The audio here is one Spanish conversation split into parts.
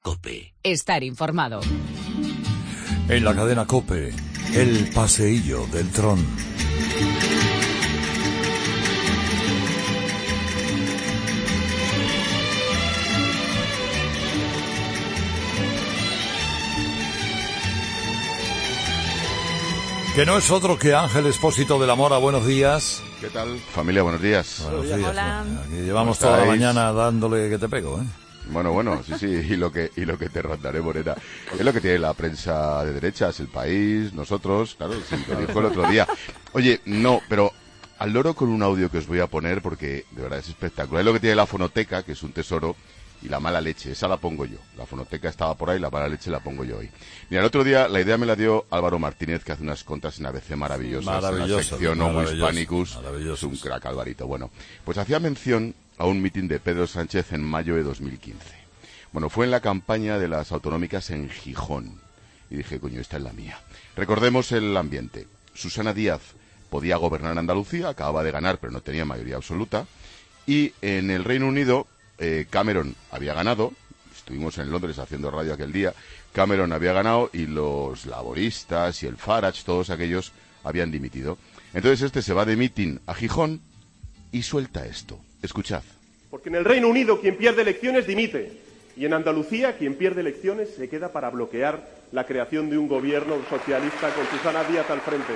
COPE. Estar informado. En la cadena COPE, el paseillo del Tron. Que no es otro que Ángel Expósito de la Mora. Buenos días. ¿Qué tal, familia? Buenos días. Buenos días. Hola. Aquí llevamos toda la mañana dándole que te pego, ¿eh? Bueno, sí, y lo que te rondaré, Morena. Es lo que tiene la prensa de derechas, El País, nosotros, claro, sí, lo dijo el otro día. Oye, no, pero al loro con un audio que os voy a poner porque de verdad es espectacular. Es lo que tiene la fonoteca, que es un tesoro, y la mala leche, esa la pongo yo. La fonoteca estaba por ahí, la mala leche la pongo yo hoy. Mira, el otro día la idea me la dio Álvaro Martínez, que hace unas contras en ABC maravillosas. En la sección Homo Hispanicus. Es un crack, Alvarito. Bueno, pues hacía mención a un mitin de Pedro Sánchez en mayo de 2015. Bueno, fue en la campaña de las autonómicas en Gijón. Y dije, coño, esta es la mía. Recordemos el ambiente. Susana Díaz podía gobernar Andalucía, acababa de ganar, pero no tenía mayoría absoluta. Y en el Reino Unido, Cameron había ganado. Estuvimos en Londres haciendo radio aquel día. Cameron había ganado y los laboristas y el Farage, todos aquellos, habían dimitido. Entonces este se va de mitin a Gijón y suelta esto. Escuchad. Porque en el Reino Unido quien pierde elecciones dimite. Y en Andalucía quien pierde elecciones se queda para bloquear la creación de un gobierno socialista con Susana Díaz al frente.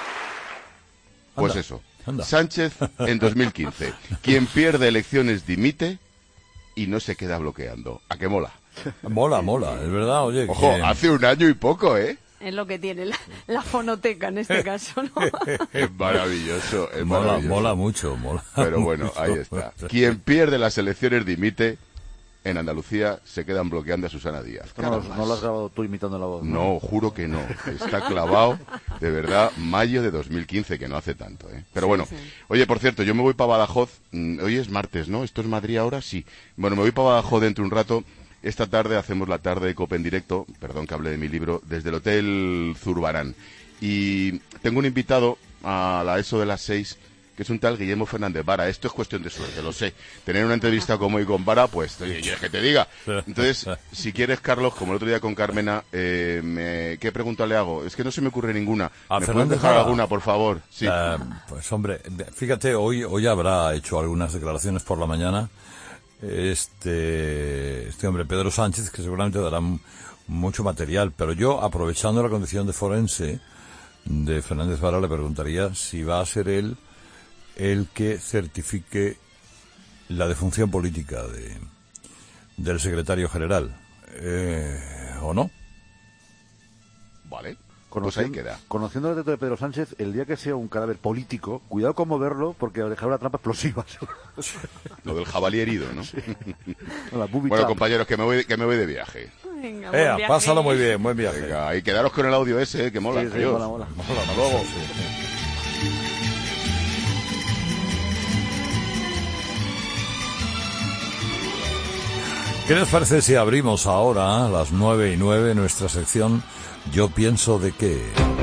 Pues Anda, eso. anda. Sánchez en 2015. Quien pierde elecciones dimite y no se queda bloqueando. ¿A qué mola? Mola, es verdad, oye. Ojo, que... hace un año y poco, ¿eh? Es lo que tiene la fonoteca en este caso, ¿no? Es maravilloso, es maravilloso. Mola mucho. Pero bueno, ahí está. Quien pierde las elecciones dimite. En Andalucía se quedan bloqueando a Susana Díaz. No lo has grabado tú imitando la voz. No, juro que no. Está clavado, de verdad, mayo de 2015, que no hace tanto, ¿eh? Pero bueno, oye, por cierto, yo me voy para Badajoz. Hoy es martes, ¿no? ¿Esto es Madrid ahora? Sí. Bueno, me voy para Badajoz dentro de un rato. Esta tarde hacemos la tarde de COPE en directo, perdón que hable de mi libro, desde el Hotel Zurbarán. Y tengo un invitado a la ESO de las 6, que es un tal Guillermo Fernández Vara. Esto es cuestión de suerte, lo sé. Tener una entrevista como hoy con Vara, pues, ¿quieres que te diga? Entonces, si quieres, Carlos, como el otro día con Carmena, ¿qué pregunta le hago? Es que no se me ocurre ninguna. ¿Me puedes dejar alguna, por favor? Sí. Pues hombre, fíjate, hoy habrá hecho algunas declaraciones por la mañana este hombre Pedro Sánchez, que seguramente dará mucho material, pero yo, aprovechando la condición de forense de Fernández Vara, le preguntaría si va a ser él el que certifique la defunción política del secretario general, ¿o no? Vale, pues ahí queda. Conociendo el dato de Pedro Sánchez, el día que sea un cadáver político, cuidado con moverlo, porque dejará una trampa explosiva. Lo del jabalí herido, ¿no? Sí. La booby Bueno, trap. compañeros, que me voy de viaje. Venga, buen viaje. Pásalo muy bien, buen viaje. Venga, y quedaros con el audio ese, que mola. Sí, Adiós. mola. Hasta luego. ¿Qué les parece si abrimos ahora, a las 9:09, nuestra sección Yo pienso de qué?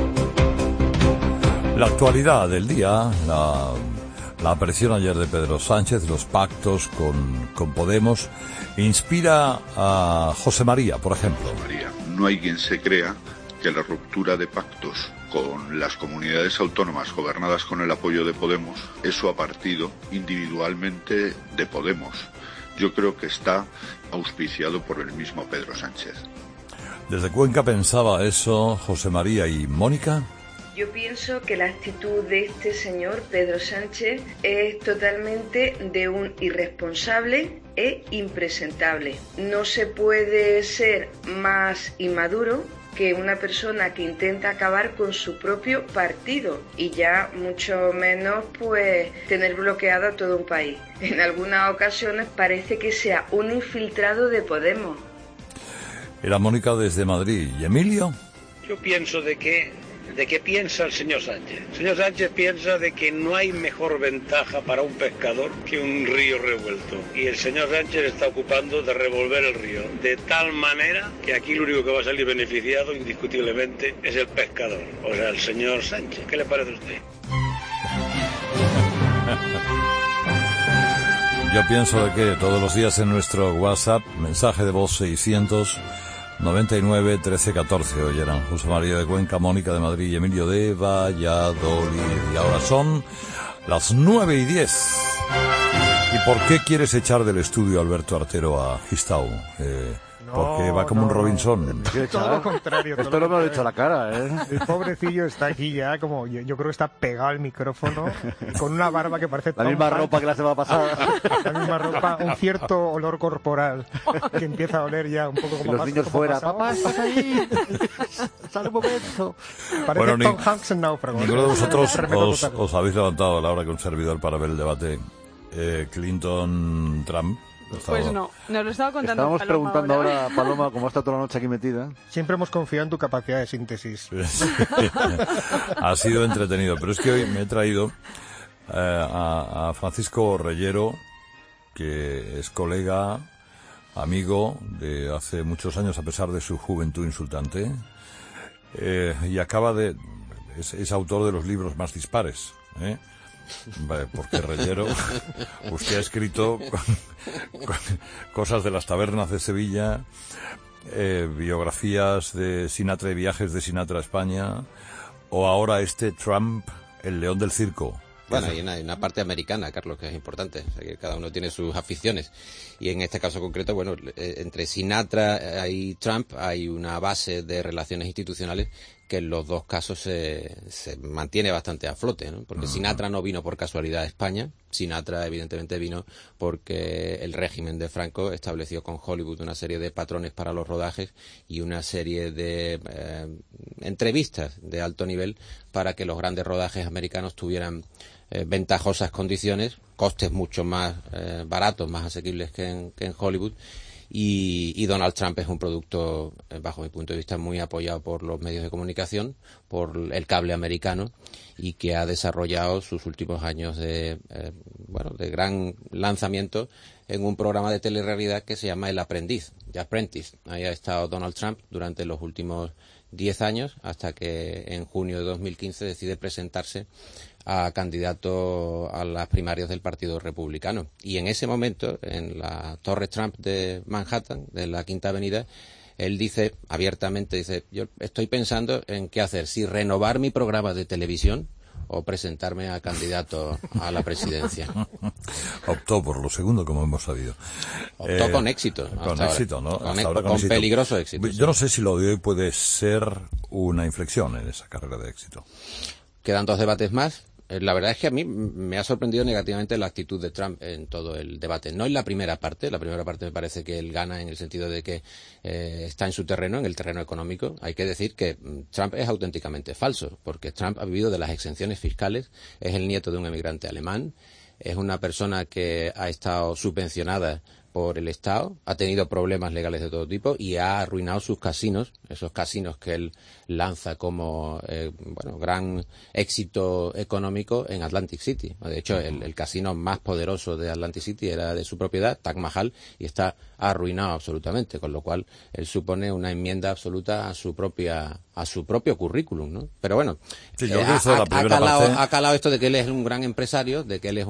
La actualidad del día, la aparición ayer de Pedro Sánchez, los pactos con Podemos, inspira a José María, por ejemplo. María, no hay quien se crea que la ruptura de pactos con las comunidades autónomas gobernadas con el apoyo de Podemos, eso ha partido individualmente de Podemos. Yo creo que está auspiciado por el mismo Pedro Sánchez. Desde Cuenca pensaba eso José María y Mónica. Yo pienso que la actitud de este señor, Pedro Sánchez, es totalmente de un irresponsable e impresentable. No se puede ser más inmaduro que una persona que intenta acabar con su propio partido y ya mucho menos pues tener bloqueado a todo un país. En algunas ocasiones parece que sea un infiltrado de Podemos. Era Mónica desde Madrid. ¿Y Emilio? Yo pienso ¿de qué piensa el señor Sánchez? El señor Sánchez piensa de que no hay mejor ventaja para un pescador que un río revuelto. Y el señor Sánchez está ocupando de revolver el río. De tal manera que aquí lo único que va a salir beneficiado, indiscutiblemente, es el pescador. O sea, el señor Sánchez. ¿Qué le parece a usted? Yo pienso de que todos los días en nuestro WhatsApp, mensaje de voz 699 13 14. Hoy eran José María de Cuenca, Mónica de Madrid y Emilio de Valladolid. Y ahora son las 9:10. ¿Y por qué quieres echar del estudio a Alberto Artero a Gistau? Porque va como un Robinson. Todo lo contrario. Esto no me lo he dicho a la cara, ¿eh? El pobrecillo está aquí ya como, yo creo que está pegado al micrófono, con una barba que parece la misma ropa que la semana pasada. La misma ropa, un cierto olor corporal que empieza a oler ya un poco como... Y los niños fuera. Papá, estás ahí. Sale un momento. Parece Tom Hanks en Náufrago. Ninguno de vosotros os habéis levantado a la hora que un servidor para ver el debate Clinton-Trump. Pues no, nos lo estaba contando Estábamos Paloma preguntando ahora a Paloma cómo está toda la noche aquí metida. Siempre hemos confiado en tu capacidad de síntesis. Ha sido entretenido, pero es que hoy me he traído a Francisco Reyero, que es colega, amigo de hace muchos años a pesar de su juventud insultante, y es autor de los libros más dispares, Vale, porque Reyero, usted ha escrito cosas de las tabernas de Sevilla, biografías de Sinatra y viajes de Sinatra a España, o ahora Trump, el león del circo. Bueno, hay una parte americana, Carlos, que es importante, o sea, que cada uno tiene sus aficiones. Y en este caso concreto, bueno, entre Sinatra y Trump hay una base de relaciones institucionales que en los dos casos se mantiene bastante a flote, ¿no? Porque Sinatra no vino por casualidad a España. Sinatra evidentemente vino porque el régimen de Franco estableció con Hollywood una serie de patrones para los rodajes y una serie de entrevistas de alto nivel para que los grandes rodajes americanos tuvieran ventajosas condiciones, costes mucho más baratos, más asequibles que en Hollywood. Y Donald Trump es un producto, bajo mi punto de vista, muy apoyado por los medios de comunicación, por el cable americano, y que ha desarrollado sus últimos años de gran lanzamiento en un programa de telerrealidad que se llama El Aprendiz, The Apprentice. Ahí ha estado Donald Trump durante los últimos 10 años, hasta que en junio de 2015 decide presentarse a candidato a las primarias del Partido Republicano. Y en ese momento, en la Torre Trump de Manhattan, de la Quinta Avenida, él dice abiertamente, yo estoy pensando en qué hacer, si renovar mi programa de televisión o presentarme a candidato a la presidencia. Optó por lo segundo, como hemos sabido. Optó con éxito. Con éxito, ¿no? Con peligroso éxito. Yo no sé si lo de hoy puede ser una inflexión en esa carrera de éxito. Quedan 2 debates más. La verdad es que a mí me ha sorprendido negativamente la actitud de Trump en todo el debate. No en la primera parte. La primera parte me parece que él gana en el sentido de que está en su terreno, en el terreno económico. Hay que decir que Trump es auténticamente falso, porque Trump ha vivido de las exenciones fiscales, es el nieto de un emigrante alemán, es una persona que ha estado subvencionada por el Estado, ha tenido problemas legales de todo tipo y ha arruinado sus casinos, esos casinos que él lanza como gran éxito económico en Atlantic City. De hecho, el casino más poderoso de Atlantic City era de su propiedad, Taj Mahal, y está arruinado absolutamente, con lo cual él supone una enmienda absoluta a su propio currículum, ¿no? Pero bueno, sí, ha calado esto de que él es un gran empresario, de que él es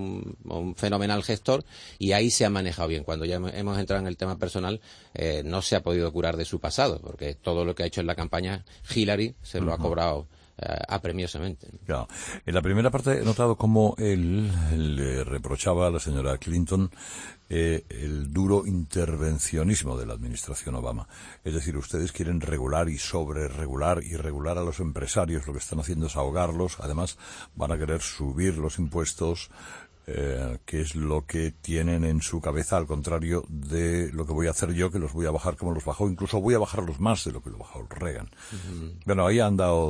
un fenomenal gestor, y ahí se ha manejado bien. Cuando ya hemos entrado en el tema personal, no se ha podido curar de su pasado, porque todo lo que ha hecho en la campaña Hillary se lo ha cobrado apremiosamente. Claro. En la primera parte he notado cómo él le reprochaba a la señora Clinton el duro intervencionismo de la administración Obama. Es decir, ustedes quieren regular y sobreregular y regular a los empresarios, lo que están haciendo es ahogarlos, además van a querer subir los impuestos, que es lo que tienen en su cabeza, al contrario de lo que voy a hacer yo, que los voy a bajar como los bajó, incluso voy a bajarlos más de lo que lo bajó Reagan. Bueno, ahí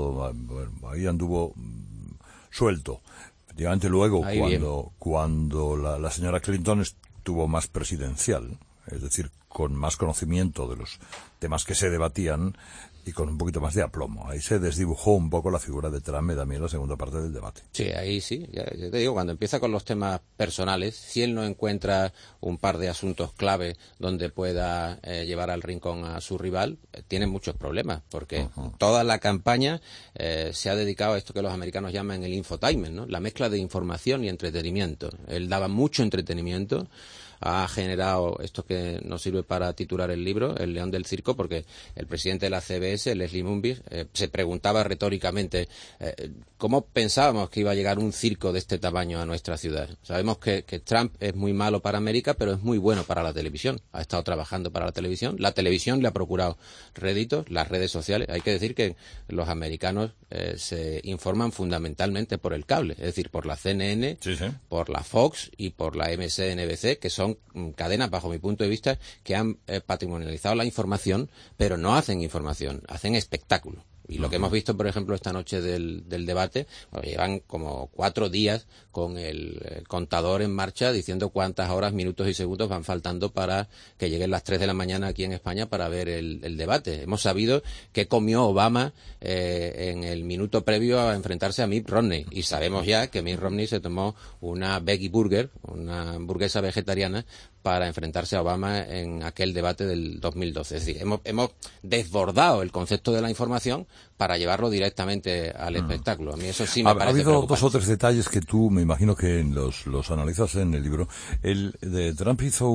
anduvo suelto. Efectivamente, luego, cuando la señora Clinton estuvo más presidencial, es decir, con más conocimiento de los temas que se debatían, y con un poquito más de aplomo. Ahí se desdibujó un poco la figura de Trump, me da miedo la segunda parte del debate. Sí, ahí sí. Ya te digo, cuando empieza con los temas personales, si él no encuentra un par de asuntos clave donde pueda llevar al rincón a su rival, tiene muchos problemas, porque toda la campaña se ha dedicado a esto que los americanos llaman el infotainment, ¿no? La mezcla de información y entretenimiento. Él daba mucho entretenimiento, ha generado esto que nos sirve para titular el libro, El león del circo, porque el presidente de la CBS, Leslie Moonves, se preguntaba retóricamente cómo pensábamos que iba a llegar un circo de este tamaño a nuestra ciudad. Sabemos que Trump es muy malo para América, pero es muy bueno para la televisión. Ha estado trabajando para la televisión le ha procurado réditos, las redes sociales. Hay que decir que los americanos se informan fundamentalmente por el cable, es decir, por la CNN, por la Fox y por la MSNBC, que son cadenas, bajo mi punto de vista, que han patrimonializado la información, pero no hacen información, hacen espectáculo. Y lo que hemos visto, por ejemplo, esta noche del debate, llevan como 4 días con el contador en marcha diciendo cuántas horas, minutos y segundos van faltando para que lleguen las 3 de la mañana aquí en España para ver el debate. Hemos sabido qué comió Obama en el minuto previo a enfrentarse a Mitt Romney. Y sabemos ya que Mitt Romney se tomó una veggie burger, una hamburguesa vegetariana, para enfrentarse a Obama en aquel debate del 2012. Es decir, hemos desbordado el concepto de la información para llevarlo directamente al espectáculo. A mí eso sí me parece preocupante. Ha habido 2 o 3 detalles que tú, me imagino que los analizas en el libro. El de Trump tuvo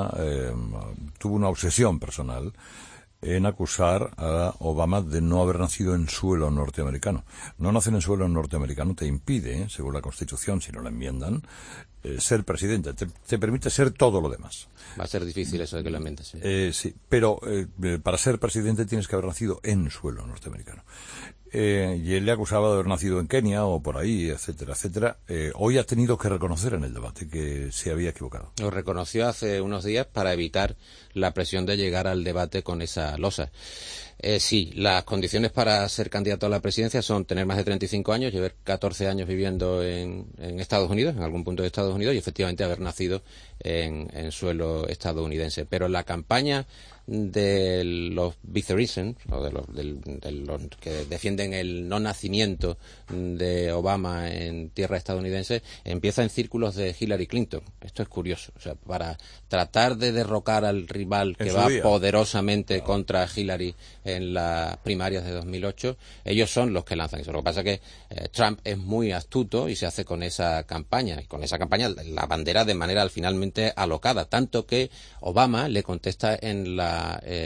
una obsesión personal en acusar a Obama de no haber nacido en suelo norteamericano. No nacer en suelo norteamericano te impide, según la Constitución, si no la enmiendan, ser presidente. Te permite ser todo lo demás. Va a ser difícil eso de que lo enmiendes. Sí, sí, pero para ser presidente tienes que haber nacido en suelo norteamericano. Y él le acusaba de haber nacido en Kenia o por ahí, etcétera, etcétera. Hoy ha tenido que reconocer en el debate que se había equivocado. Lo reconoció hace unos días para evitar la presión de llegar al debate con esa losa. Sí, las condiciones para ser candidato a la presidencia son tener más de 35 años, llevar 14 años viviendo en Estados Unidos, en algún punto de Estados Unidos, y efectivamente haber nacido en suelo estadounidense. Pero la campaña de los Bitherism, o de los que defienden el no nacimiento de Obama en tierra estadounidense, empieza en círculos de Hillary Clinton. Esto es curioso. O sea, para tratar de derrocar al rival que va poderosamente contra Hillary en las primarias de 2008, ellos son los que lanzan eso. Lo que pasa es que Trump es muy astuto y se hace con esa campaña, y con esa campaña la bandera de manera finalmente alocada, tanto que Obama le contesta en la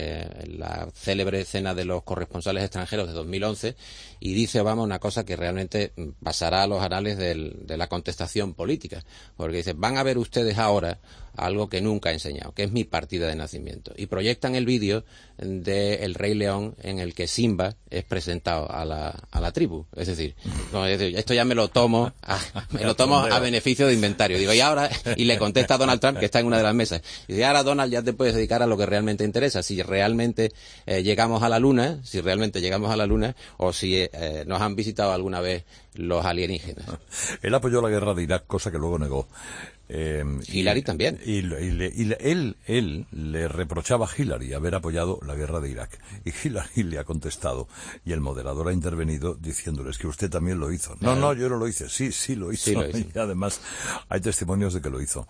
célebre cena de los corresponsales extranjeros de 2011, y dice Obama una cosa que realmente pasará a los anales de la contestación política, porque dice: van a ver ustedes ahora algo que nunca he enseñado, que es mi partida de nacimiento. Y proyectan el vídeo de El Rey León en el que Simba es presentado a la tribu. Es decir, esto ya me lo tomo a beneficio de inventario. Digo, y le contesta a Donald Trump, que está en una de las mesas. Y dice: ahora, Donald, ya te puedes dedicar a lo que realmente interesa. Si realmente llegamos a la Luna, o si nos han visitado alguna vez los alienígenas. Él apoyó la guerra de Irak, cosa que luego negó. Hillary también. Y él le reprochaba a Hillary haber apoyado la guerra de Irak. Y Hillary le ha contestado, y el moderador ha intervenido diciéndoles que usted también lo hizo. No, yo no lo hice. Sí lo hizo. Y además hay testimonios de que lo hizo.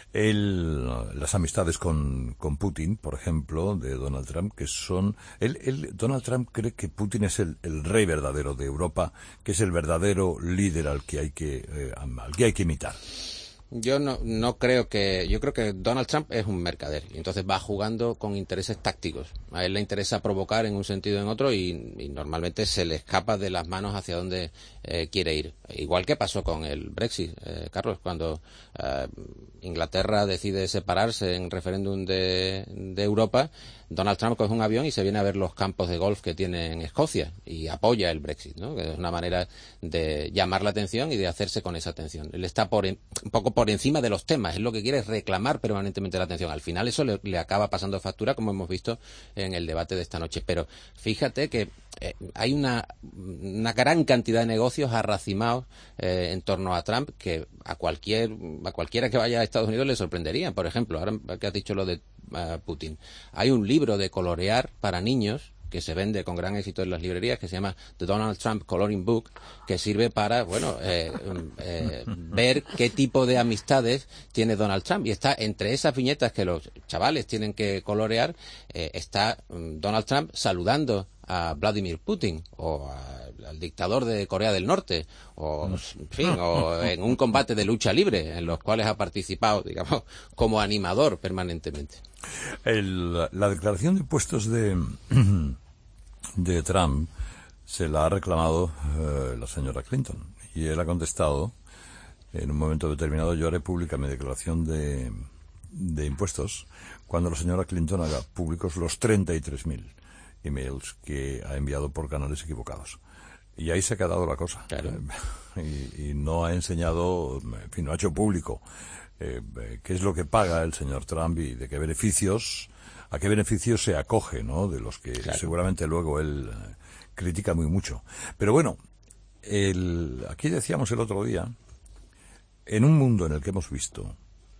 Las amistades con Putin, por ejemplo, de Donald Trump, que son... Donald Trump cree que Putin es el rey verdadero de Europa, que es el verdadero líder al que hay que imitar. Yo no creo que... Yo creo que Donald Trump es un mercader, y entonces va jugando con intereses tácticos. A él le interesa provocar en un sentido o en otro, y normalmente se le escapa de las manos hacia donde quiere ir. Igual que pasó con el Brexit, Carlos, cuando Inglaterra decide separarse en referéndum de Europa, Donald Trump coge un avión y se viene a ver los campos de golf que tiene en Escocia y apoya el Brexit, ¿no? Que es una manera de llamar la atención y de hacerse con esa atención. Él está un poco por encima de los temas, él lo que quiere es reclamar permanentemente la atención. Al final eso le acaba pasando factura, como hemos visto en el debate de esta noche. Pero fíjate que hay una gran cantidad de negocios arracimados en torno a Trump que a cualquiera que vaya a Estados Unidos le sorprendería. Por ejemplo, ahora que has dicho lo de Putin, hay un libro de colorear para niños que se vende con gran éxito en las librerías, que se llama The Donald Trump Coloring Book, que sirve para, ver qué tipo de amistades tiene Donald Trump. Y está entre esas viñetas que los chavales tienen que colorear, está Donald Trump saludando a Vladimir Putin o al dictador de Corea del Norte o en un combate de lucha libre en los cuales ha participado, digamos, como animador permanentemente. La declaración de impuestos de Trump se la ha reclamado la señora Clinton y él ha contestado en un momento determinado: yo haré pública mi declaración de impuestos cuando la señora Clinton haga públicos los 33.000 emails que ha enviado por canales equivocados. Y ahí se ha quedado la cosa. Claro. Y no ha enseñado, en fin, no ha hecho público qué es lo que paga el señor Trump y de qué beneficios, a qué beneficios se acoge, ¿no? De los que seguramente luego él critica muy mucho. Pero bueno, aquí decíamos el otro día, en un mundo en el que hemos visto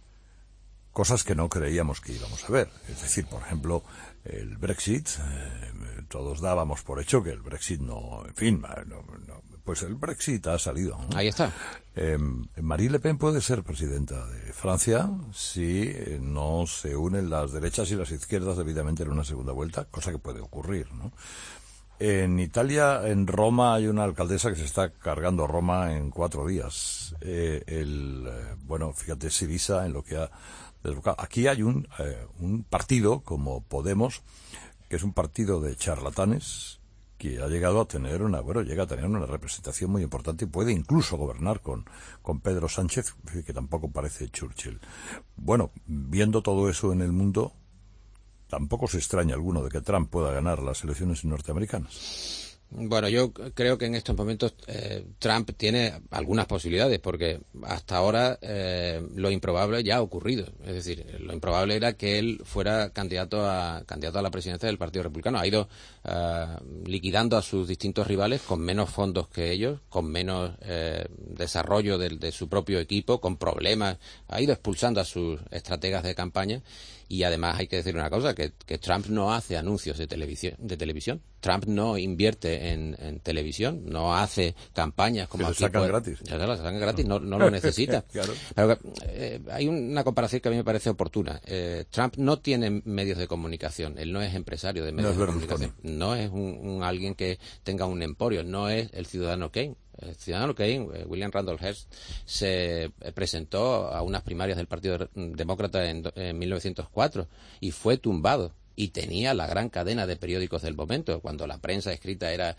cosas que no creíamos que íbamos a ver. Es decir, por ejemplo, el Brexit, todos dábamos por hecho que el Brexit pues el Brexit ha salido, ¿no? Ahí está. Marine Le Pen puede ser presidenta de Francia si no se unen las derechas y las izquierdas debidamente en una segunda vuelta, cosa que puede ocurrir, ¿no? En Italia, en Roma, hay una alcaldesa que se está cargando Roma en 4 días. Fíjate, Syriza en lo que ha desbocado. Aquí hay un partido como Podemos, que es un partido de charlatanes, que ha llegado a tener llega a tener una representación muy importante y puede incluso gobernar con Pedro Sánchez, que tampoco parece Churchill. Bueno, viendo todo eso en el mundo, tampoco se extraña alguno de que Trump pueda ganar las elecciones norteamericanas. Bueno, yo creo que en estos momentos Trump tiene algunas posibilidades, porque hasta ahora lo improbable ya ha ocurrido. Es decir, lo improbable era que él fuera candidato a la presidencia del Partido Republicano. Ha ido liquidando a sus distintos rivales con menos fondos que ellos, con menos desarrollo de su propio equipo, con problemas. Ha ido expulsando a sus estrategas de campaña. Y además hay que decir una cosa, que Trump no hace anuncios de televisión. Trump no invierte en televisión, no hace campañas como aquí. Se sacan gratis. Se sacan gratis, no lo necesita. Claro. Pero, hay una comparación que a mí me parece oportuna. Trump no tiene medios de comunicación, él no es empresario de medios de comunicación. No es alguien que tenga un emporio, no es el ciudadano Kane. El ciudadano Kane, William Randolph Hearst, se presentó a unas primarias del Partido Demócrata en 1904 y fue tumbado. Y tenía la gran cadena de periódicos del momento, cuando la prensa escrita era,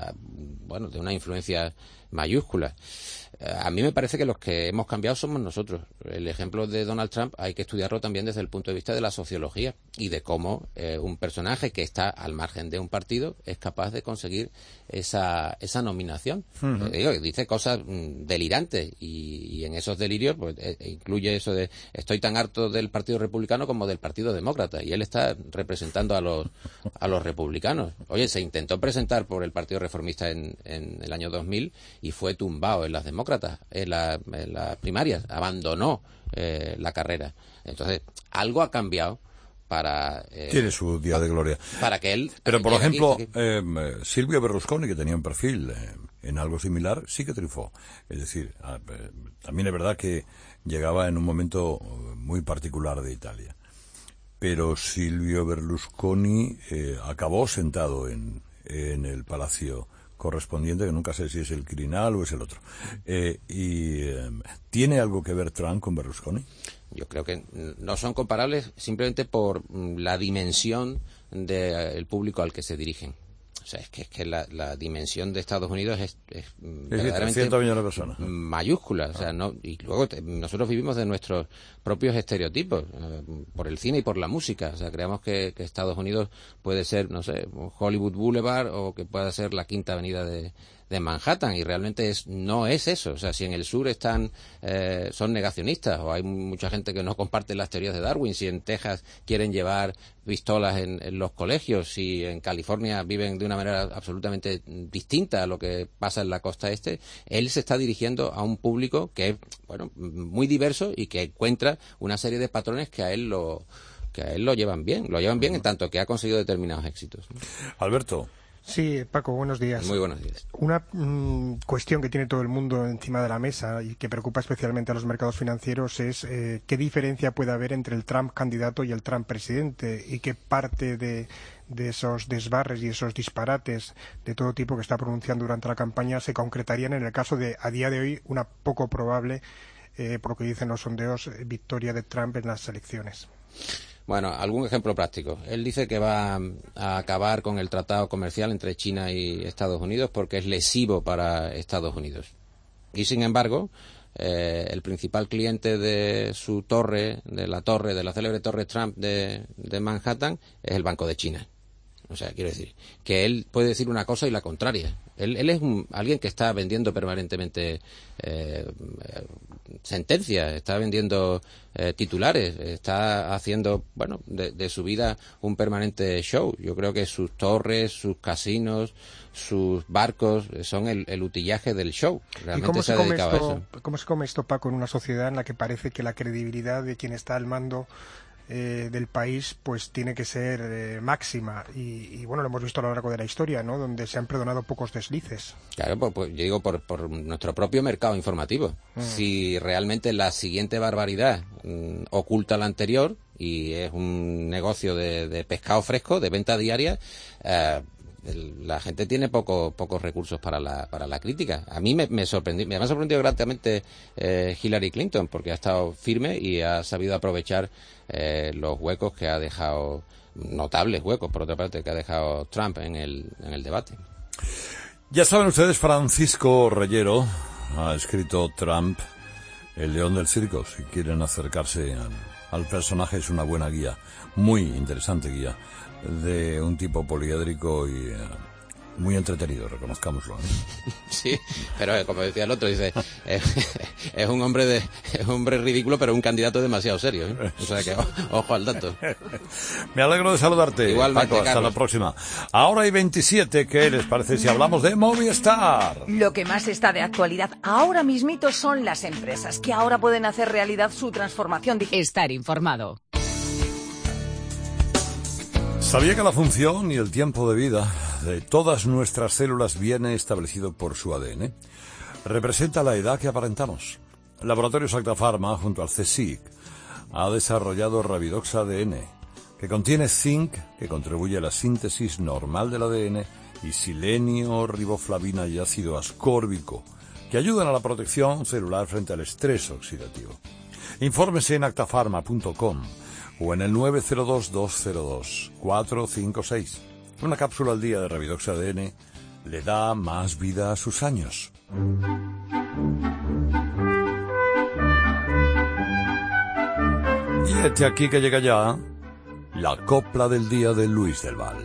de una influencia mayúscula. A mí me parece que los que hemos cambiado somos nosotros. El ejemplo de Donald Trump hay que estudiarlo también desde el punto de vista de la sociología y de cómo un personaje que está al margen de un partido es capaz de conseguir esa nominación. Dice cosas delirantes y en esos delirios pues incluye eso de estoy tan harto del Partido Republicano como del Partido Demócrata, y él está representando a los republicanos. Oye, se intentó presentar por el Partido Reformista en el año 2000 y fue tumbado en las demócratas, en las primarias, abandonó la carrera. Entonces, algo ha cambiado para... tiene su día de gloria. Para que él... Pero, por ejemplo, Silvio Berlusconi, que tenía un perfil en algo similar, sí que triunfó. Es decir, también es verdad que llegaba en un momento muy particular de Italia. Pero Silvio Berlusconi acabó sentado en el Palacio correspondiente, que nunca sé si es el Quirinal o es el otro. ¿Tiene algo que ver Trump con Berlusconi? Yo creo que no son comparables simplemente por la dimensión del público al que se dirigen. O sea, es que la dimensión de Estados Unidos es verdaderamente 300 millones de personas. Mayúscula. O sea, y luego nosotros vivimos de nuestros propios estereotipos, por el cine y por la música. O sea, creemos que Estados Unidos puede ser, no sé, Hollywood Boulevard o que pueda ser la Quinta Avenida de Manhattan, y realmente no es eso. O sea, si en el sur son negacionistas o hay mucha gente que no comparte las teorías de Darwin, si en Texas quieren llevar pistolas en los colegios, si en California viven de una manera absolutamente distinta a lo que pasa en la costa este, él se está dirigiendo a un público que es muy diverso y que encuentra una serie de patrones que a él lo que a él lo llevan bien en tanto que ha conseguido determinados éxitos. Alberto. Sí, Paco, buenos días. Muy buenos días. Una cuestión que tiene todo el mundo encima de la mesa y que preocupa especialmente a los mercados financieros es qué diferencia puede haber entre el Trump candidato y el Trump presidente, y qué parte de esos desbarres y esos disparates de todo tipo que está pronunciando durante la campaña se concretarían en el caso de, a día de hoy, una poco probable, por lo que dicen los sondeos, victoria de Trump en las elecciones. Bueno, algún ejemplo práctico. Él dice que va a acabar con el tratado comercial entre China y Estados Unidos porque es lesivo para Estados Unidos. Y sin embargo, el principal cliente de su torre, de la célebre torre Trump de Manhattan, es el Banco de China. O sea, quiero decir, que él puede decir una cosa y la contraria. Él es alguien que está vendiendo permanentemente sentencias, está vendiendo titulares, está haciendo, bueno, de su vida un permanente show. Yo creo que sus torres, sus casinos, sus barcos son el utillaje del show. Realmente se ha dedicado a eso. ¿Cómo se come esto, Paco, en una sociedad en la que parece que la credibilidad de quien está al mando del país pues tiene que ser máxima y bueno, lo hemos visto a lo largo de la historia, ¿no?, donde se han perdonado pocos deslices? Claro, pues yo digo por nuestro propio mercado informativo. Si realmente la siguiente barbaridad oculta la anterior y es un negocio de pescado fresco, de venta diaria, la gente tiene pocos recursos para la crítica. A mí me ha sorprendido gratamente Hillary Clinton, porque ha estado firme y ha sabido aprovechar los huecos que ha dejado, notables huecos, por otra parte, que ha dejado Trump en el debate. Ya saben ustedes, Francisco Reyero ha escrito Trump, el león del circo. Si quieren acercarse al personaje, es una buena guía, muy interesante guía, de un tipo poliédrico y muy entretenido, reconozcámoslo, ¿eh? Sí, pero como decía el otro, dice, es un hombre ridículo, pero un candidato demasiado serio, ¿eh? O sea que ojo al dato. Me alegro de saludarte. Igualmente, Paco, hasta Carlos. la próxima. Ahora hay 27, ¿qué les parece si hablamos de Movistar? Lo que más está de actualidad ahora mismito son las empresas, que ahora pueden hacer realidad su transformación digital. Estar informado. ¿Sabía que la función y el tiempo de vida de todas nuestras células viene establecido por su ADN? Representa la edad que aparentamos. El laboratorio Acta Pharma, junto al CSIC, ha desarrollado Rabidox ADN, que contiene zinc, que contribuye a la síntesis normal del ADN, y selenio, riboflavina y ácido ascórbico, que ayudan a la protección celular frente al estrés oxidativo. Infórmese en actafarma.com o en el 902-202-456. Una cápsula al día de Rabidox ADN le da más vida a sus años. Y este aquí que llega ya, la copla del día de Luis del Val.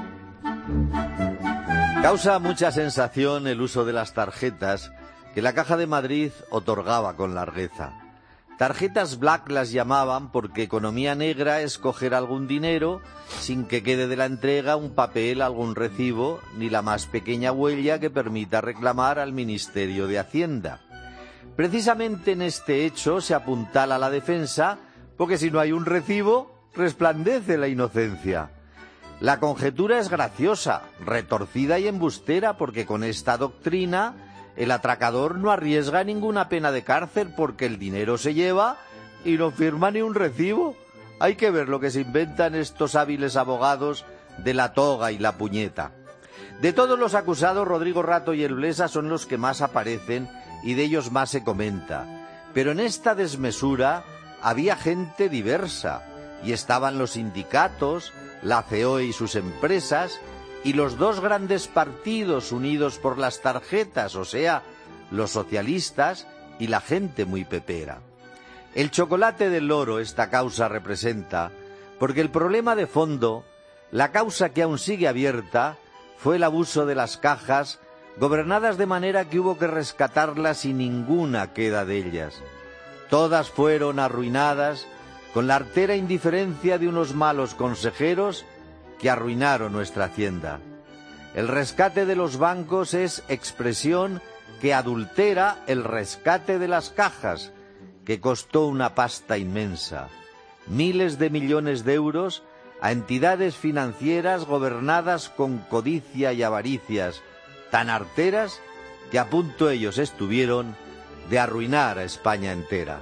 Causa mucha sensación el uso de las tarjetas que la Caja de Madrid otorgaba con largueza. Tarjetas black las llamaban porque economía negra es coger algún dinero sin que quede de la entrega un papel, algún recibo, ni la más pequeña huella que permita reclamar al Ministerio de Hacienda. Precisamente en este hecho se apuntala la defensa, porque si no hay un recibo, resplandece la inocencia. La conjetura es graciosa, retorcida y embustera, porque con esta doctrina el atracador no arriesga ninguna pena de cárcel porque el dinero se lleva y no firma ni un recibo. Hay que ver lo que se inventan estos hábiles abogados de la toga y la puñeta. De todos los acusados, Rodrigo Rato y el Blesa son los que más aparecen y de ellos más se comenta. Pero en esta desmesura había gente diversa y estaban los sindicatos, la COE y sus empresas, y los dos grandes partidos unidos por las tarjetas, o sea, los socialistas y la gente muy pepera. El chocolate del loro esta causa representa, porque el problema de fondo, la causa que aún sigue abierta, fue el abuso de las cajas, gobernadas de manera que hubo que rescatarlas y ninguna queda de ellas. Todas fueron arruinadas con la artera indiferencia de unos malos consejeros que arruinaron nuestra hacienda. El rescate de los bancos es expresión que adultera el rescate de las cajas, que costó una pasta inmensa. miles de millones de euros a entidades financieras gobernadas con codicia y avaricias tan arteras que a punto ellos estuvieron de arruinar a España entera.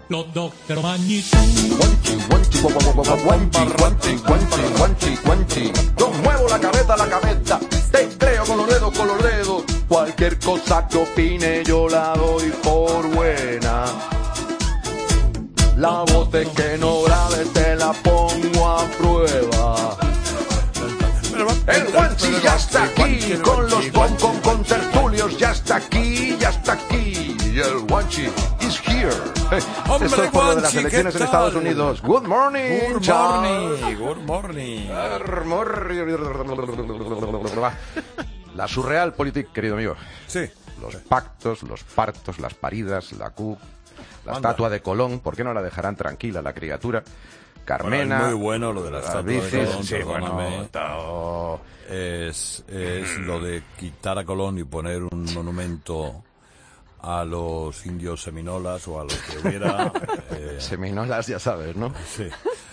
Yo muevo la cabeza, te creo con los dedos, cualquier cosa que opine yo la doy por buena. La voz de que no grave te la pongo a prueba. El Guanchi ya está aquí, con los con tertulios ya está aquí. Y el Guanchi is here. Hombre, esto es por lo de las Guanchi, elecciones ¿qué en Estados tal? Unidos. Good morning. Good morning. La surrealpolitik, querido amigo. Sí. Los pactos, los partos, las paridas, la CUP, la Anda. estatua de Colón. ¿Por qué no la dejarán tranquila la criatura? Carmena. Bueno, es muy bueno lo de la estatua de bicis, Colón, sí, perdóname. bueno, Es lo de quitar a Colón y poner un monumento a los indios seminolas o a los que hubiera. Seminolas, ya sabes, ¿no? Sí.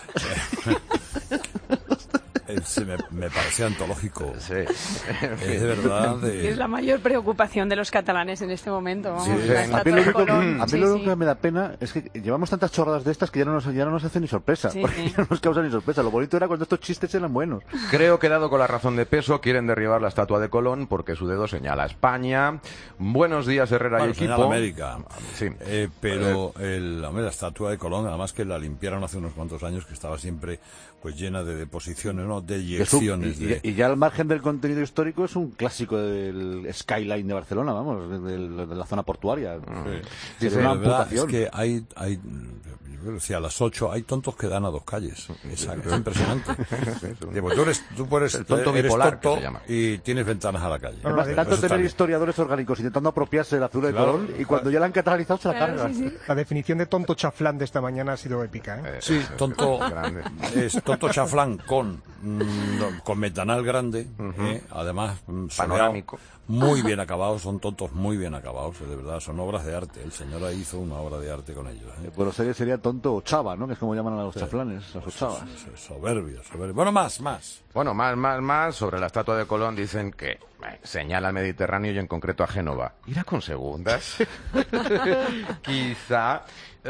Me parece antológico. Sí. Es de verdad. Es la mayor preocupación de los catalanes en este momento. Vamos, Sí, la a estatua mí lo de único, Colón. a mí Sí, lo sí. único que me da pena es que llevamos tantas chorradas de estas que ya no nos hace ni sorpresa. Sí, Porque sí. ya no nos causa ni sorpresa. Lo bonito era cuando estos chistes eran buenos. Creo que dado con la razón de peso quieren derribar la estatua de Colón porque su dedo señala a España. Buenos días, Herrera Bueno, y equipo. señala América. Sí. Pero la estatua de Colón, además que la limpiaron hace unos cuantos años, que estaba siempre pues llena de deposiciones, ¿no? De eyecciones. Y ya al margen del contenido histórico es un clásico del skyline de Barcelona, vamos, de la zona portuaria. Sí, Es pero una la verdad amputación. es que hay yo decía, a las 8 hay tontos que dan a 2 calles. Es impresionante. Pues tú eres El tonto eres bipolar, que tonto se llama. y tienes ventanas a la calle. Además, Eso tanto está tener bien. historiadores orgánicos intentando apropiarse de la figura de Claro. Colón y cuando ya la han catalizado se la Claro, cargan. sí, sí. La definición de tonto chaflán de esta mañana ha sido épica, ¿eh? Sí, tonto, grande. es tonto chaflán con ventanal grande, además soleado, Panorámico. muy bien acabados, son tontos muy bien acabados, de verdad, son obras de arte. El señor ahí hizo una obra de arte con ellos. Bueno, sería tonto o chava, ¿no? Que es como llaman a los chaflanes, a los chavas. Soberbio. Bueno, más. Bueno, más sobre la estatua de Colón dicen que señala al Mediterráneo y en concreto a Génova. ¿Irá con segundas? Quizá.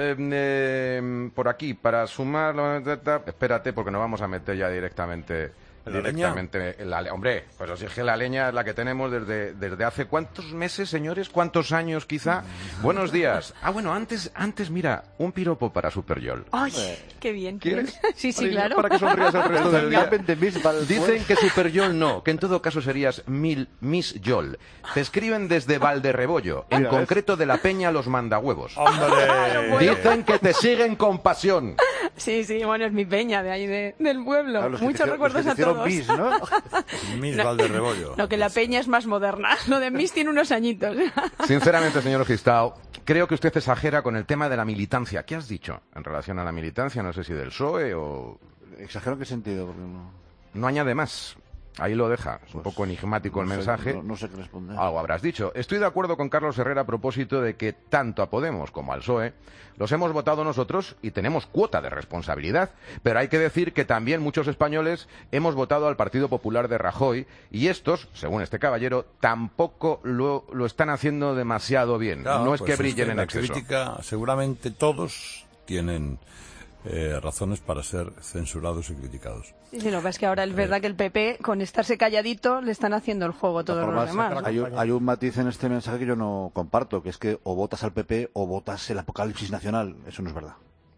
Por aquí, para sumar... Espérate, porque nos vamos a meter ya directamente... ¿La leña? Hombre, pues os dije, la leña es la que tenemos desde hace ¿cuántos meses, señores? ¿Cuántos años, quizá? Buenos días. Bueno, antes, mira, un piropo para Superyol. ¡Ay, qué bien! ¿Quieres? Sí, sí, Marina, claro. Para que sonrías el resto del día. Dicen Dicen que Superyol no, que en todo caso serías Miss Yol. Te escriben desde Valderrebollo, en Mira, ¿ves? concreto de la Peña Los Mandahuevos. ¡Hombre! Dicen que te siguen con pasión. Sí, bueno, es mi peña de ahí del pueblo. Claro, los que Muchos te- recuerdos los que te a hicieron todos. bis, ¿no? Miss No. Valderrebollo. Lo que la peña es más moderna. Lo de Miss tiene unos añitos. Sinceramente, señor Gistao, creo que usted exagera con el tema de la militancia. ¿Qué has dicho en relación a la militancia? No sé si del PSOE o... ¿Exagero en qué sentido? Porque no... No añade más. Ahí lo deja. Es un poco enigmático el no sé, mensaje. No sé qué responder. Algo habrás dicho. Estoy de acuerdo con Carlos Herrera a propósito de que tanto a Podemos como al PSOE los hemos votado nosotros y tenemos cuota de responsabilidad. Pero hay que decir que también muchos españoles hemos votado al Partido Popular de Rajoy y estos, según este caballero, tampoco lo están haciendo demasiado bien. Claro, no es pues que brillen en la exceso. crítica, seguramente todos tienen razones para ser censurados y criticados. Sí, lo que pasa es que ahora es verdad que el PP, con estarse calladito, le están haciendo el juego a todos los demás, ¿no? Hay un matiz en este mensaje que yo no comparto, que es que o votas al PP o votas el apocalipsis nacional. Eso no es verdad.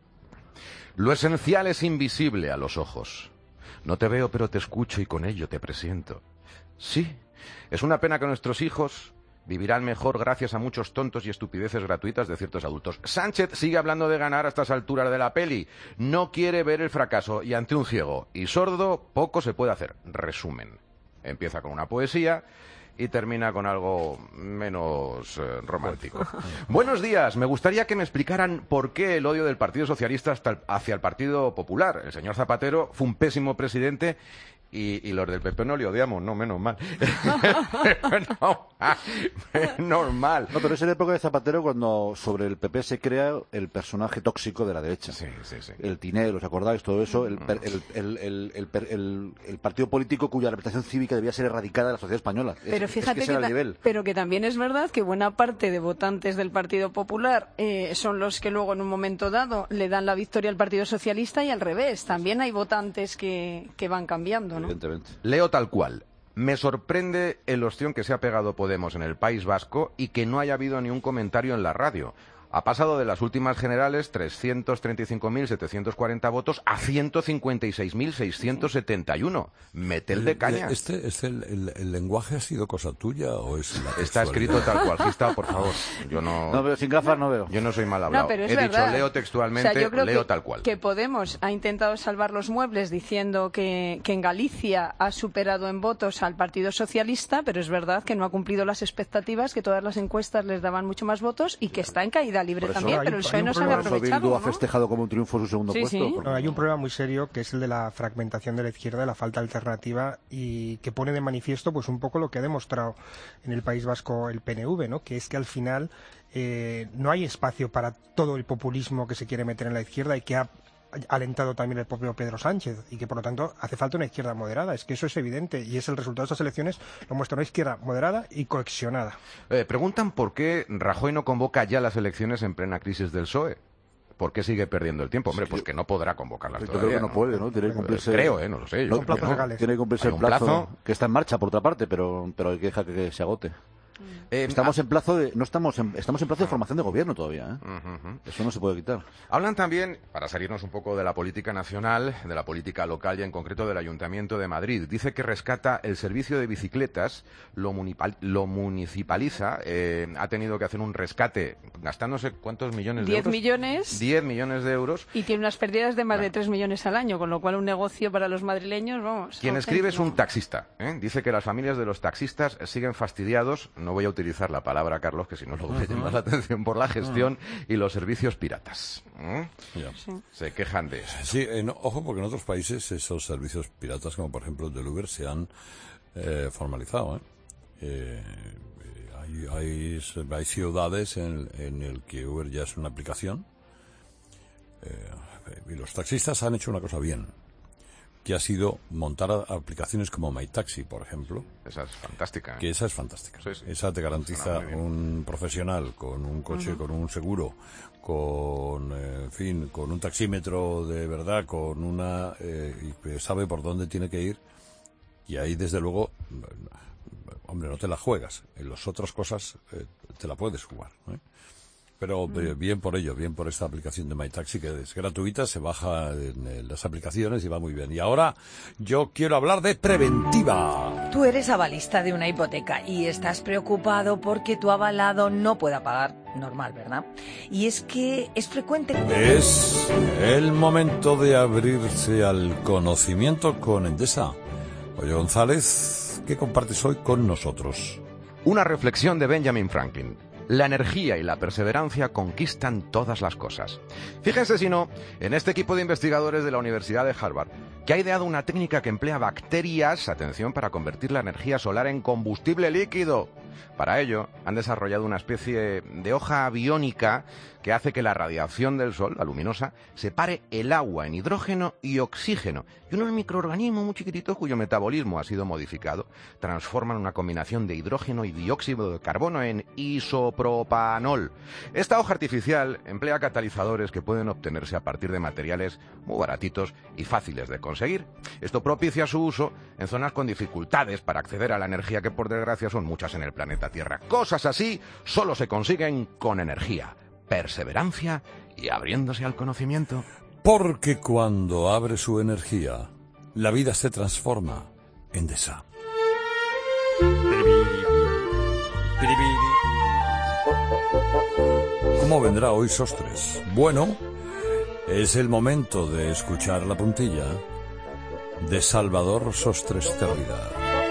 Lo esencial es invisible a los ojos. No te veo, pero te escucho y con ello te presiento. Sí, es una pena que nuestros hijos vivirán mejor gracias a muchos tontos y estupideces gratuitas de ciertos adultos. Sánchez sigue hablando de ganar a estas alturas de la peli. No quiere ver el fracaso y ante un ciego y sordo poco se puede hacer. Resumen. Empieza con una poesía y termina con algo menos romántico. Buenos días. Me gustaría que me explicaran por qué el odio del Partido Socialista hacia el Partido Popular. El señor Zapatero fue un pésimo presidente y los del PP no le odiamos, no, menos mal. Normal. No, pero es en la época de Zapatero cuando sobre el PP se crea el personaje tóxico de la derecha. Sí. El Tinel, ¿os acordáis? Todo eso, el partido político cuya representación cívica debía ser erradicada de la sociedad española. Pero fíjate pero que también es verdad que buena parte de votantes del Partido Popular son los que luego en un momento dado le dan la victoria al Partido Socialista y al revés. También hay votantes que van cambiando, ¿no? Evidentemente. Leo tal cual. Me sorprende el ostión que se ha pegado Podemos en el País Vasco y que no haya habido ni un comentario en la radio. Ha pasado de las últimas generales 335.740 votos a 156.671. Metel de caña. ¿El lenguaje ha sido cosa tuya o es la Está escrito tal cual. Gistao, por favor. Yo no veo, sin gafas no veo. Yo no soy mal hablado. No, pero es He verdad. dicho leo textualmente, o sea, yo creo leo tal cual. Que Podemos ha intentado salvar los muebles diciendo que en Galicia ha superado en votos al Partido Socialista, pero es verdad que no ha cumplido las expectativas, que todas las encuestas les daban mucho más votos y que está en caída libre también, pero el PSOE no sabe aprovecharlo, Bildu ¿no? ha festejado como un triunfo su segundo puesto. Sí. No, hay un problema muy serio que es el de la fragmentación de la izquierda, la falta de alternativa y que pone de manifiesto pues un poco lo que ha demostrado en el País Vasco el PNV, ¿no? Que es que al final no hay espacio para todo el populismo que se quiere meter en la izquierda y que ha alentado también el propio Pedro Sánchez y que por lo tanto hace falta una izquierda moderada. Es que eso es evidente y es el resultado de estas elecciones, lo muestra una izquierda moderada y cohesionada. Preguntan por qué Rajoy no convoca ya las elecciones en plena crisis del PSOE. ¿Por qué sigue perdiendo el tiempo? Hombre, pues que no podrá convocarlas todavía. Yo creo que no puede, ¿no? Tiene que cumplirse... Creo, no lo sé. Son plazos legales. Tiene que cumplirse el plazo que está en marcha, por otra parte, pero hay que dejar que se agote. Estamos en plazo de formación de gobierno todavía, Eso no se puede quitar. Hablan también, para salirnos un poco de la política nacional, de la política local y en concreto del Ayuntamiento de Madrid. Dice que rescata el servicio de bicicletas, lo municipaliza, ha tenido que hacer un rescate gastándose ¿cuántos millones de euros? 10 millones de euros. Y tiene unas pérdidas de más de 3 millones al año, con lo cual un negocio para los madrileños, vamos. Quien escribe es un taxista. Dice que las familias de los taxistas siguen fastidiados. No voy a utilizar la palabra, Carlos, que si no luego me llama la atención por la gestión y los servicios piratas. Se quejan de eso. Sí, ojo, porque en otros países esos servicios piratas, como por ejemplo el del Uber, se han formalizado. Hay ciudades en el que Uber ya es una aplicación y los taxistas han hecho una cosa bien, que ha sido montar aplicaciones como MyTaxi, por ejemplo. Esa es fantástica. Que esa es fantástica. Sí. Esa te garantiza un profesional con un coche, con un seguro, con un taxímetro de verdad, con una y sabe por dónde tiene que ir. Y ahí, desde luego, hombre, no te la juegas. En las otras cosas te la puedes jugar, Pero bien por ello, bien por esta aplicación de MyTaxi, que es gratuita, se baja en las aplicaciones y va muy bien. Y ahora yo quiero hablar de preventiva. Tú eres avalista de una hipoteca y estás preocupado porque tu avalado no pueda pagar normal, ¿verdad? Y es que es frecuente... Es el momento de abrirse al conocimiento con Endesa. Oye, González, ¿qué compartes hoy con nosotros? Una reflexión de Benjamin Franklin. La energía y la perseverancia conquistan todas las cosas. Fíjense si no, en este equipo de investigadores de la Universidad de Harvard, que ha ideado una técnica que emplea bacterias, atención, para convertir la energía solar en combustible líquido. Para ello, han desarrollado una especie de hoja biónica que hace que la radiación del sol, la luminosa, separe el agua en hidrógeno y oxígeno. Y unos microorganismos muy chiquititos cuyo metabolismo ha sido modificado transforman una combinación de hidrógeno y dióxido de carbono en isopropanol. Esta hoja artificial emplea catalizadores que pueden obtenerse a partir de materiales muy baratitos y fáciles de conseguir. Esto propicia su uso en zonas con dificultades para acceder a la energía, que por desgracia son muchas en el planeta Tierra. Cosas así solo se consiguen con energía, perseverancia y abriéndose al conocimiento. Porque cuando abre su energía, la vida se transforma. Endesa. ¿Cómo vendrá hoy Sostres? Bueno, es el momento de escuchar la puntilla de Salvador Sostres Terrida.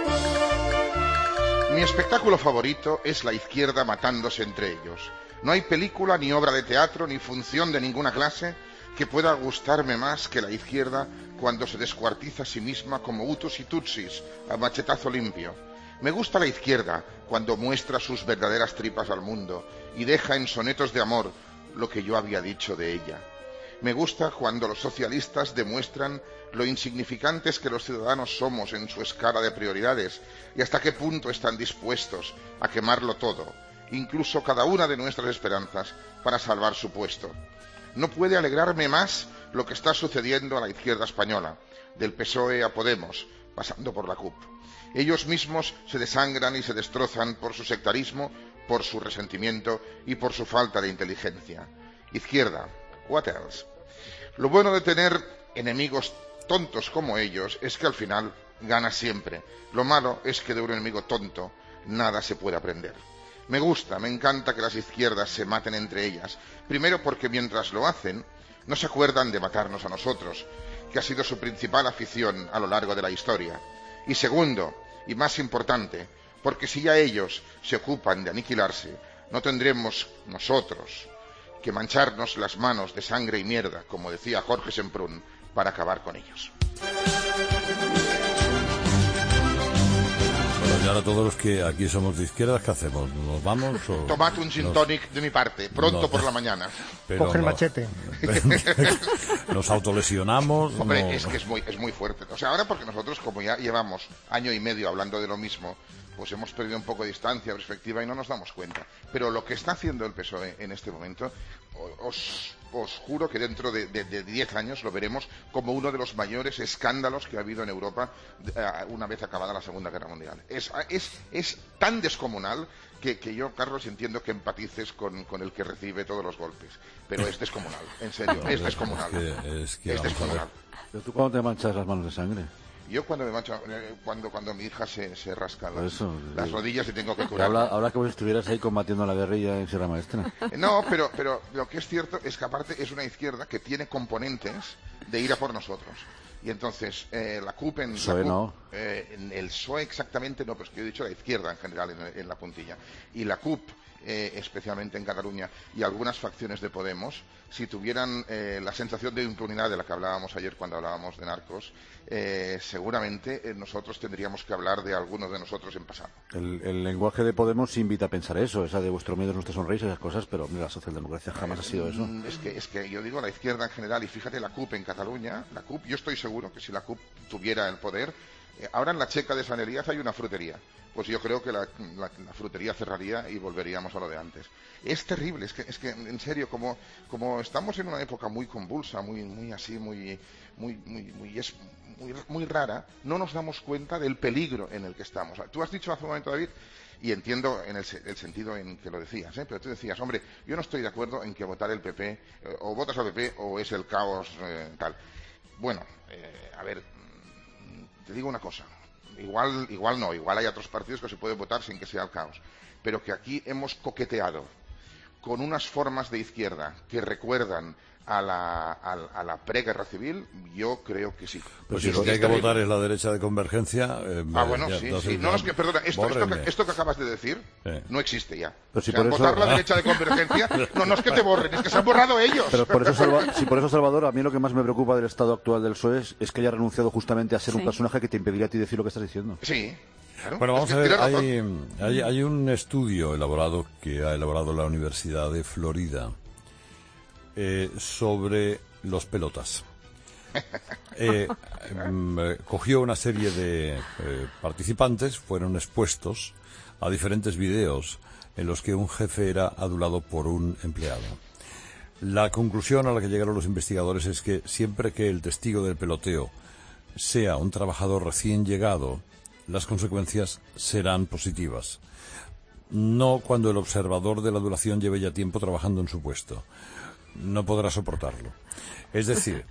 Mi espectáculo favorito es la izquierda matándose entre ellos. No hay película, ni obra de teatro, ni función de ninguna clase que pueda gustarme más que la izquierda cuando se descuartiza a sí misma como Hutus y Tutsis a machetazo limpio. Me gusta la izquierda cuando muestra sus verdaderas tripas al mundo y deja en sonetos de amor lo que yo había dicho de ella. Me gusta cuando los socialistas demuestran lo insignificantes que los ciudadanos somos en su escala de prioridades y hasta qué punto están dispuestos a quemarlo todo, incluso cada una de nuestras esperanzas, para salvar su puesto. No puede alegrarme más lo que está sucediendo a la izquierda española, del PSOE a Podemos, pasando por la CUP. Ellos mismos se desangran y se destrozan por su sectarismo, por su resentimiento y por su falta de inteligencia. Izquierda, what else? Lo bueno de tener enemigos tontos como ellos es que al final gana siempre. Lo malo es que de un enemigo tonto nada se puede aprender. Me gusta, me encanta que las izquierdas se maten entre ellas. Primero porque mientras lo hacen, no se acuerdan de matarnos a nosotros, que ha sido su principal afición a lo largo de la historia. Y segundo, y más importante, porque si ya ellos se ocupan de aniquilarse, no tendremos nosotros que mancharnos las manos de sangre y mierda, como decía Jorge Semprún, para acabar con ellos. Y ahora todos los que aquí somos de izquierdas, ¿qué hacemos? ¿Nos vamos? O tomad un gin tonic de mi parte, pronto por la mañana. Coge el machete. Nos autolesionamos. Hombre, es que es muy fuerte. O sea, ahora porque nosotros, como ya llevamos año y medio hablando de lo mismo, pues hemos perdido un poco de distancia, perspectiva y no nos damos cuenta. Pero lo que está haciendo el PSOE en este momento, os juro que dentro de 10 años lo veremos como uno de los mayores escándalos que ha habido en Europa una vez acabada la Segunda Guerra Mundial. Es tan descomunal que yo, Carlos, entiendo que empatices con el que recibe todos los golpes. Pero es descomunal, en serio, es descomunal. Es descomunal. ¿Pero tú cuándo te manchas las manos de sangre? Yo cuando me mancho, cuando mi hija se rasca las rodillas y tengo que curar. Habla como si estuvieras ahí combatiendo la guerrilla en Sierra Maestra. No, pero lo que es cierto es que aparte es una izquierda que tiene componentes de ir a por nosotros. Y entonces la CUP en PSOE no. El PSOE exactamente no, pero es que yo he dicho la izquierda en general en la puntilla. Y la CUP, especialmente en Cataluña, y algunas facciones de Podemos, si tuvieran la sensación de impunidad de la que hablábamos ayer cuando hablábamos de narcos, seguramente nosotros tendríamos que hablar de algunos de nosotros en pasado. El lenguaje de Podemos invita a pensar eso, esa de vuestro miedo es nuestra sonrisa, esas cosas, pero mira, la socialdemocracia jamás ha sido eso. Es que yo digo la izquierda en general, y fíjate la CUP en Cataluña, la CUP, yo estoy seguro que si la CUP tuviera el poder, ahora en la Checa de San Elías hay una frutería. Pues yo creo que la frutería cerraría y volveríamos a lo de antes. Es terrible, es que en serio, como estamos en una época muy convulsa, muy así, muy rara, no nos damos cuenta del peligro en el que estamos. Tú has dicho hace un momento, David, y entiendo en el sentido en que lo decías, pero tú decías, hombre, yo no estoy de acuerdo en que votar el PP, o votas al PP o es el caos tal. Bueno, a ver, te digo una cosa. Igual hay otros partidos que se pueden votar sin que sea el caos, pero que aquí hemos coqueteado con unas formas de izquierda que recuerdan a la preguerra civil, yo creo que sí. Pues si lo que hay que votar es la derecha de convergencia. Bueno, sí. No, es que, perdona, esto que acabas de decir no existe ya. Pero si por eso... votar la derecha de convergencia, no es que te borren, es que se han borrado ellos. Pero por eso, Salvador, a mí lo que más me preocupa del estado actual del PSOE es que haya renunciado justamente a ser un personaje que te impediría a ti decir lo que estás diciendo. Sí. Claro. Bueno, vamos a ver, hay un estudio que ha elaborado la Universidad de Florida sobre los pelotas. Cogió una serie de participantes, fueron expuestos a diferentes videos en los que un jefe era adulado por un empleado. La conclusión a la que llegaron los investigadores es que siempre que el testigo del peloteo sea un trabajador recién llegado, las consecuencias serán positivas. No cuando el observador de la adulación lleve ya tiempo trabajando en su puesto. No podrá soportarlo. Es decir,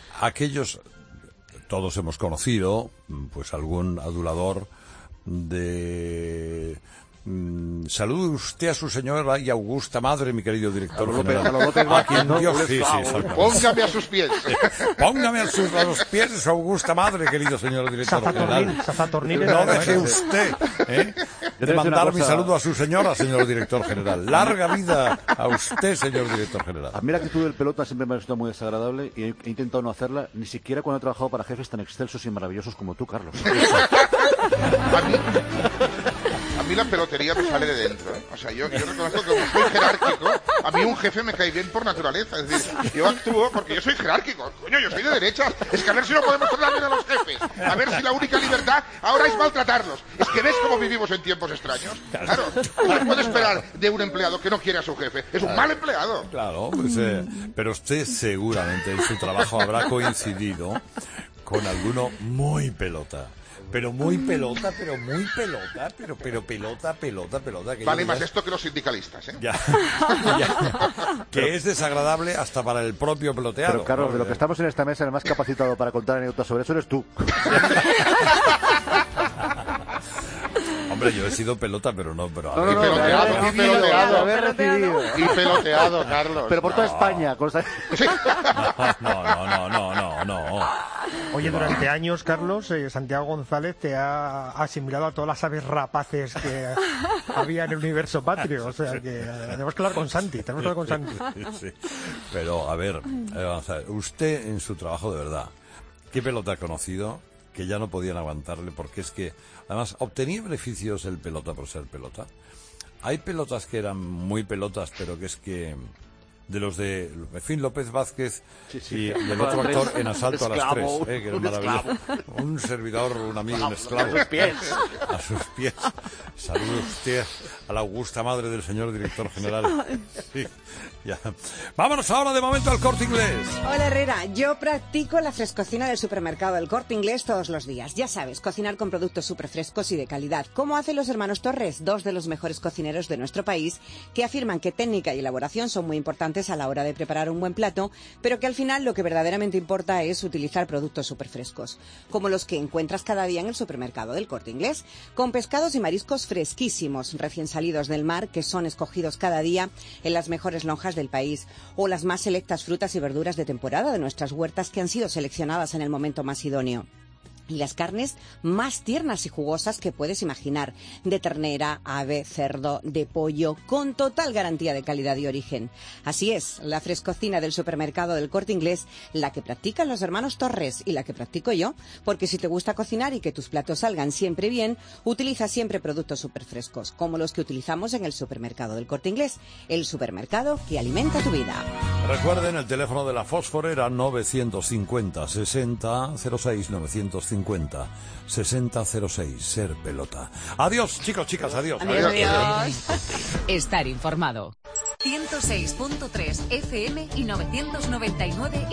todos hemos conocido, pues algún adulador de Salude usted a su señora y augusta madre, mi querido director general. Póngame a sus pies. Póngame a los pies de su augusta madre, querido señor director general. No deje usted de mandar mi saludo a su señora, señor director general. Larga vida a usted, señor director general. A mí la actitud del pelota siempre me ha resultado muy desagradable y he intentado no hacerla, ni siquiera cuando he trabajado para jefes tan excelsos y maravillosos como tú, Carlos. A mí la pelotería me sale de dentro, ¿eh? O sea, yo reconozco que como soy jerárquico, a mí un jefe me cae bien por naturaleza. Es decir, yo actúo porque yo soy jerárquico. Coño, yo soy de derechas. Es que a ver si no podemos tratar bien a los jefes. A ver si la única libertad ahora es maltratarlos. Es que ves cómo vivimos en tiempos extraños. Claro, no puede esperar de un empleado que no quiere a su jefe. Es un mal empleado. Claro, pues, pero usted seguramente en su trabajo habrá coincidido con alguno muy pelota. Pero muy pelota, pero pelota. Que vale más esto que los sindicalistas, ¿eh? Ya. Que es desagradable hasta para el propio peloteado. Pero, Carlos, de lo que estamos en esta mesa, el más capacitado para contar anécdotas sobre eso eres tú. Hombre, yo he sido pelota, pero no. Pero y peloteado, Carlos. Pero por toda España. No. Oye, durante años, Carlos, Santiago González te ha asimilado a todas las aves rapaces que había en el universo patrio. O sea, que tenemos que hablar con Santi. Sí. Pero, a ver, usted en su trabajo, de verdad, ¿qué pelota ha conocido que ya no podían aguantarle? Porque es que, además, obtenía beneficios el pelota por ser pelota. Hay pelotas que eran muy pelotas, pero que es que... de los de Efín López Vázquez y del otro actor en Asalto a las 3, que es maravilloso. Un servidor, un amigo, un esclavo. A sus pies. Salude usted a la augusta madre del señor director general. Sí, ya. Vámonos ahora de momento al Corte Inglés. Hola, Herrera. Yo practico la frescocina del supermercado del Corte Inglés todos los días. Ya sabes, cocinar con productos súper frescos y de calidad, como hacen los hermanos Torres, dos de los mejores cocineros de nuestro país, que afirman que técnica y elaboración son muy importantes a la hora de preparar un buen plato, pero que al final lo que verdaderamente importa es utilizar productos súper frescos, como los que encuentras cada día en el supermercado del Corte Inglés, con pescados y mariscos fresquísimos, recién salidos del mar, que son escogidos cada día en las mejores lonjas del país, o las más selectas frutas y verduras de temporada de nuestras huertas que han sido seleccionadas en el momento más idóneo. Y las carnes más tiernas y jugosas que puedes imaginar, de ternera, ave, cerdo, de pollo, con total garantía de calidad y origen. Así es, la frescocina del supermercado del Corte Inglés, la que practican los hermanos Torres y la que practico yo, porque si te gusta cocinar y que tus platos salgan siempre bien, utiliza siempre productos súper frescos, como los que utilizamos en el supermercado del Corte Inglés, el supermercado que alimenta tu vida. Recuerden el teléfono de la fosforera 950 60 06 950 6006, ser pelota. Adiós, chicos, chicas, adiós. Adiós. Estar informado. 106.3 FM y 999